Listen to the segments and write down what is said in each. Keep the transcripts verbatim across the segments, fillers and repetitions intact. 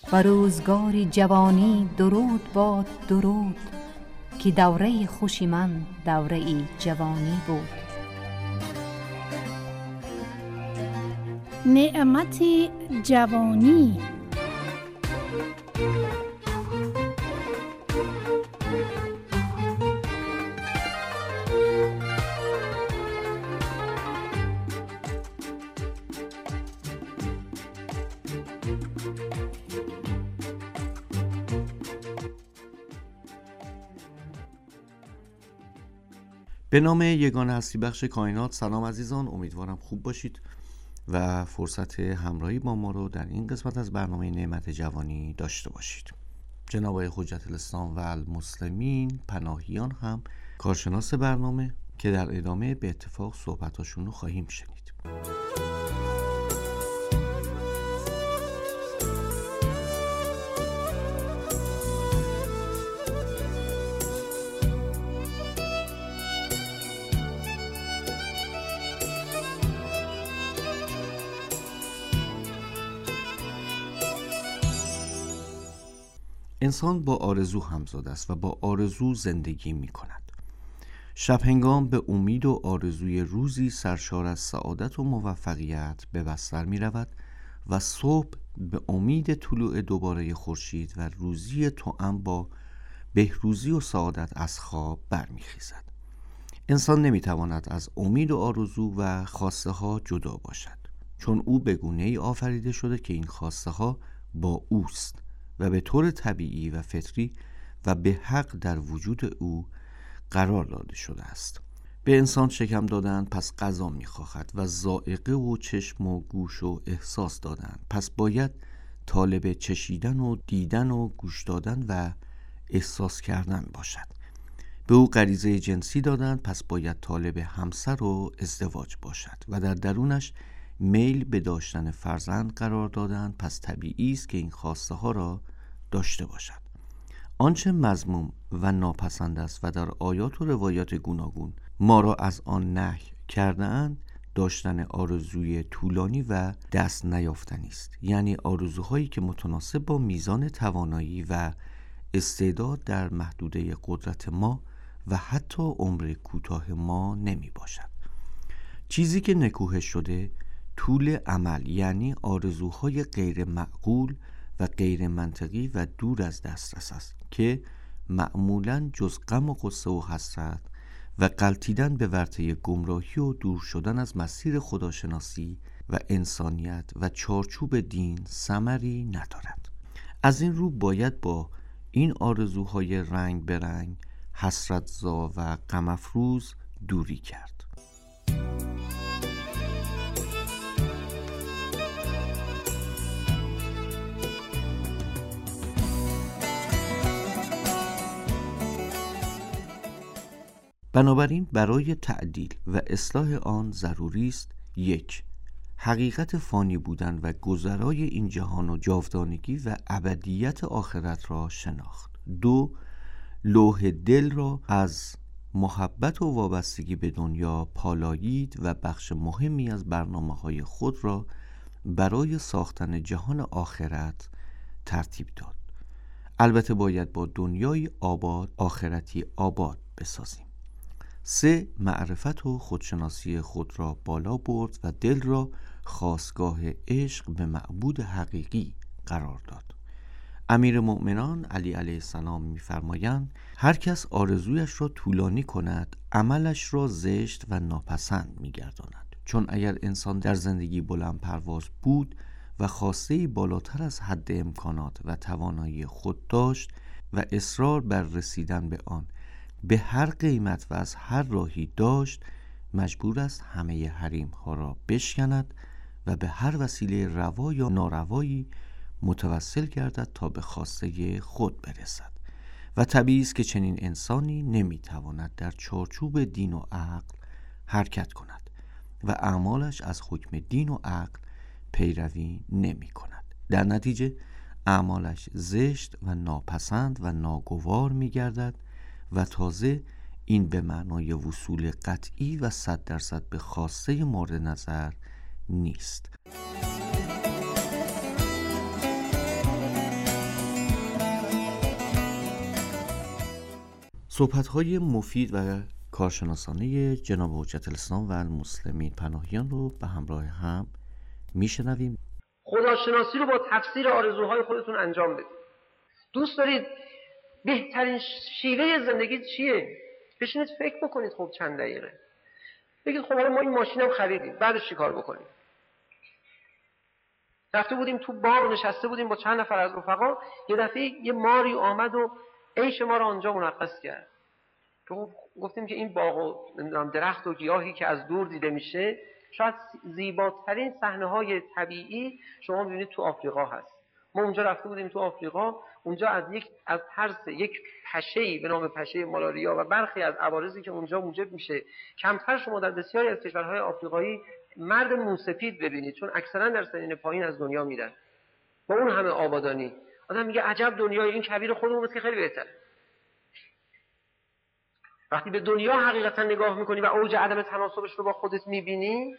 و روزگاری جوانی درود باد درود، که دوره خوشی من دوره ای جوانی بود. نعمت جوانی. به نام یگانه هستی بخش کائنات. سلام عزیزان، امیدوارم خوب باشید و فرصت همراهی با ما رو در این قسمت از برنامه نعمت جوانی داشته باشید. جناب آقای حجت الاسلام و المسلمین پناهیان هم کارشناس برنامه که در ادامه به اتفاق صحبتاشون رو خواهیم شنید. انسان با آرزو همزاد است و با آرزو زندگی می کند. شب هنگام به امید و آرزوی روزی سرشار از سعادت و موفقیت به بستر می رود و صبح به امید طلوع دوباره خورشید و روزی توأم با بهروزی و سعادت از خواب برمی خیزد. انسان نمی تواند از امید و آرزو و خواسته ها جدا باشد، چون او به گونه‌ای آفریده شده که این خواسته ها با اوست و به طور طبیعی و فطری و به حق در وجود او قرار داده شده است. به انسان شکم دادن پس غذا می‌خواهد و ذائقه و چشم و گوش و احساس دادن پس باید طالب چشیدن و دیدن و گوش دادن و احساس کردن باشد. به او غریزه جنسی دادن پس باید طالب همسر و ازدواج باشد و در درونش میل به داشتن فرزند قرار دادن پس طبیعی است که این خواسته ها را داشته باشد. آنچه مذموم و ناپسند است و در آیات و روایات گوناگون ما را از آن نهی کرده اند، داشتن آرزوی طولانی و دست نیافتنی است، یعنی آرزوهایی که متناسب با میزان توانایی و استعداد در محدوده قدرت ما و حتی عمر کوتاه ما نمی باشد. چیزی که نکوهش شده طول امل، یعنی آرزوهای غیر معقول و غیر منطقی و دور از دسترس است که معمولاً جز غم و غصه و حسرت و غلطیدن به ورطه گمراهی و دور شدن از مسیر خداشناسی و انسانیت و چارچوب دین ثمری ندارد. از این رو باید با این آرزوهای رنگ به رنگ، حسرت‌زا و غم افروز دوری کرد. بنابراین برای تعدیل و اصلاح آن ضروری است: یک، حقیقت فانی بودن و گذرای این جهان و جاودانگی و ابدیت آخرت را شناخت. دو، لوح دل را از محبت و وابستگی به دنیا پالایید و بخش مهمی از برنامه‌های خود را برای ساختن جهان آخرت ترتیب داد. البته باید با دنیای آباد آخرتی آباد بسازیم. سه، معرفت و خودشناسی خود را بالا برد و دل را خاستگاه عشق به معبود حقیقی قرار داد. امیر مؤمنان علی علیه السلام می‌فرمایند هر کس آرزویش را طولانی کند، عملش را زشت و ناپسند می‌گرداند. چون اگر انسان در زندگی بلند پرواز بود و خواسته‌ای بالاتر از حد امکانات و توانایی خود داشت و اصرار بر رسیدن به آن به هر قیمت و از هر راهی داشت، مجبور است همه حریم ها را بشکند و به هر وسیله روا یا ناروایی متوسل گردد تا به خواسته خود برسد. و طبیعی است که چنین انسانی نمیتواند در چارچوب دین و عقل حرکت کند و اعمالش از حکم دین و عقل پیروی نمی کند. در نتیجه اعمالش زشت و ناپسند و ناگوار می گردد و تازه این به معنای وصول قطعی و صد درصد به خواسته مورد نظر نیست. صحبت‌های مفید و کارشناسانه جناب حجت الاسلام و المسلمین پناهیان رو به همراه هم میشنویم. خداشناسی رو با تفسیر آرزوهای خودتون انجام بدید. دوست دارید بهترین شیوه زندگی چیه؟ بشینید فکر بکنید. خب چند دقیقه بگید خب حالا ما این ماشینم خریدیم، بعدش چی کار بکنیم؟ رفته بودیم تو باغ نشسته بودیم با چند نفر از رفقا، یه دفعه یه ماری آمد و عیش ما رو آنجا منغص کرد. گفتیم که این باغ و نمیدونم درخت و گیاهی که از دور دیده میشه شاید زیباترین صحنه‌های طبیعی شما می‌بینید تو آفریقا هست. ما اونجا رفته بودیم تو آفریقا، اونجا از یک از ترس یک پشه‌ای به نام پشه مالاریا و برخی از عوارضی که اونجا موجب میشه کمتر شما در بسیاری از کشورهای آفریقایی مرد موسفید ببینید، چون اکثرا در سنین پایین از دنیا میرن. با اون همه آبادانی آدم میگه عجب دنیای این کبیر خودمون که خیلی بهتره. وقتی به دنیا حقیقتا نگاه میکنی و اوج عدم تناسبش رو با خودت میبینی،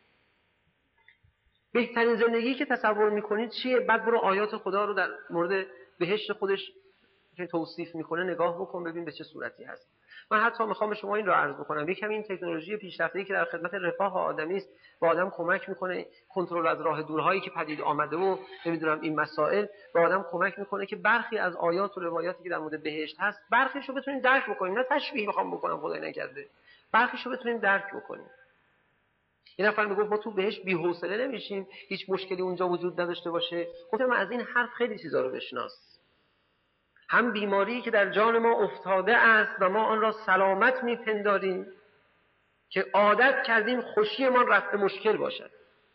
بهترین زندگی که تصور میکنید چیه؟ بعد برو آیات خدا رو در مورد بهشت خودش که توصیف میکنه نگاه بکن، ببین به چه صورتی هست. من حتی میخوام به شما این رو عرض بکنم، یکم این تکنولوژی پیشرفته‌ای که در خدمت رفاه آدمی است به آدم کمک میکنه، کنترل از راه دورهایی که پدید آمده و نمیدونم این مسائل به آدم کمک میکنه که برخی از آیات و روایاتی که در مورد بهشت هست برخیش رو بتونیم درک بکنیم. نه تشبیه میخوام بکنم، خدای نکرده، برخیش رو بتونیم درک بکنیم. این نفر میگفت ما تو بهشت بی‌حوصله نمیشیم، هیچ مشکلی اونجا وجود نداشته باشه. گفتم از این حرف خیلی چیزا رو بشناس. هم بیماری که در جان ما افتاده است و ما آن را سلامت میپنداریم که عادت کردیم خوشی ما رفع مشکل باشد،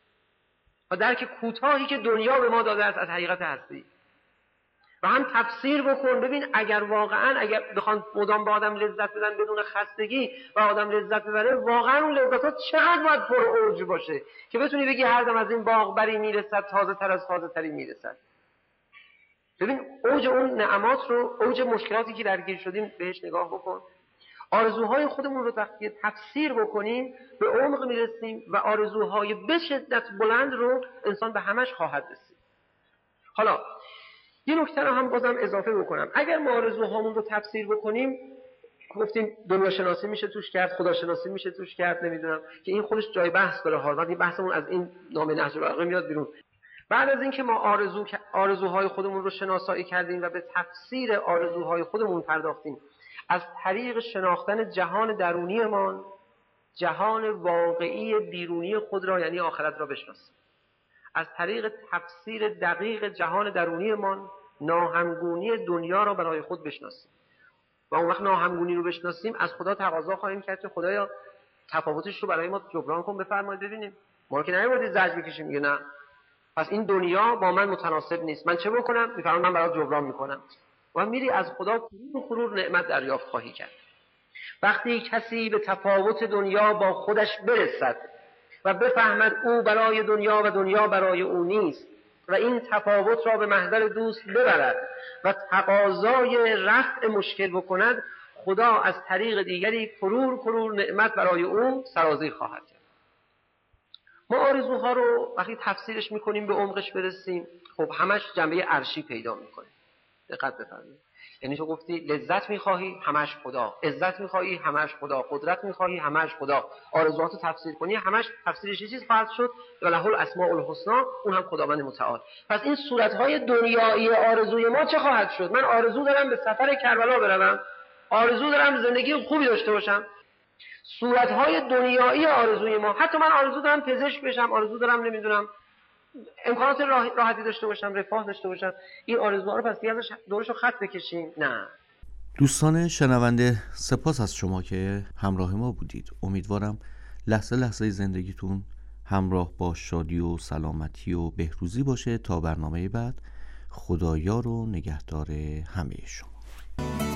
و درک کوتاهی که دنیا به ما داده است از حقیقت هستی. و هم تفسیر بکن ببین اگر واقعا اگر بخوان مدام به آدم لذت بدن بدون خستگی و آدم لذت ببره، واقعا اون لذت ها چقدر باید پر اوج باشه که بتونی بگی هر دم از این باغ بری میرسد تازه تر از تازه تری میرسد. ببین اوج اون نعمات رو، اوج مشکلاتی که درگیر شدیم بهش نگاه بکن. آرزوهای خودمون رو وقتی تفسیر بکنیم به عمق میرسیم و آرزوهای به شدت بلند رو انسان به همش خواهد رسید. حالا یه نکته رو هم بازم اضافه بکنم، اگر ما آرزوهامون رو تفسیر بکنیم، گفتیم دنیا شناسی میشه توش کرد، خدا شناسی میشه توش کرد، نمیدونم که این خودش جای بحث داره ها، ولی بحثمون از این نام نهج البلاغه میاد بیرون. بعد از اینکه ما آرزو آرزوهای خودمون رو شناسایی کردیم و به تفسیر آرزوهای خودمون پرداختیم، از طریق شناختن جهان درونیمان جهان واقعی بیرونی خود را یعنی آخرت را بشناسیم. از طریق تفسیر دقیق جهان درونیمان ناهمگونی دنیا را برای خود بشناسیم. و اون وقت ناهمگونی رو بشناسیم از خدا تقاضا خواهیم کرد که خدایا تفاوتش رو برای ما جبران کن، بفرمایید ببینیم. ما که نمی‌بودی زجر بکشیم میگه نه پس این دنیا با من متناسب نیست، من چه بکنم؟ میفرماید من برات جبران میکنم. و میری از خدا فرور فرور نعمت دریافت خواهی کرد. وقتی کسی به تفاوت دنیا با خودش برسد و بفهمد او برای دنیا و دنیا برای او نیست و این تفاوت را به محضر دوست ببرد و تقاضای رفع مشکل بکند، خدا از طریق دیگری فرور فرور نعمت برای او سرازیر خواهد کرد. ما آرزوها رو وقتی تفسیرش میکنیم به عمقش برسیم، خب همش جنبه عرشی پیدا میکنه. دقت بفرمایید. یعنی تو گفتی لذت میخواهی همش خدا، عزت میخواهی همش خدا، قدرت میخواهی همش خدا. آرزوهاتو تفسیر کنی همش تفسیرش چیز خواهد شد و له الاسماء الحسنا، اون هم خداوند متعال. پس این صورتهای دنیایی آرزوی ما چه خواهد شد؟ من آرزو دارم به سفر کربلا بروم، آرزو دارم زندگی خوبی داشته باشم. صورتهای دنیایی آرزوی ما، حتی من آرزو دارم پزشک بشم، آرزو دارم نمیدونم امکانات راحتی داشته باشم، رفاه داشته باشم، این آرزوها رو پس دیگه دورشو خط بکشیم؟ نه. دوستان شنونده، سپاس از شما که همراه ما بودید. امیدوارم لحظه لحظه زندگیتون همراه با شادی و سلامتی و بهروزی باشه. تا برنامه بعد، خدایا رو نگهدار همه شما.